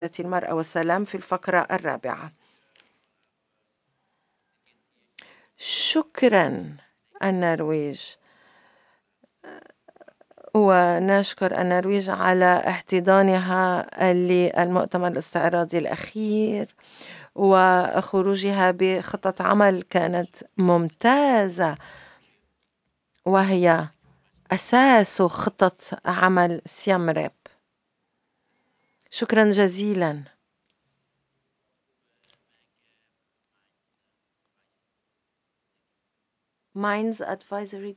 المرأة والسلام في الفقرة الرابعة. شكرا النرويج، ونشكر النرويج على احتضانها للمؤتمر الاستعراضي الأخير وخروجها بخطة عمل كانت ممتازة، وهي أساس خطة عمل سيام ريب. شكرا جزيلا. Mines Advisory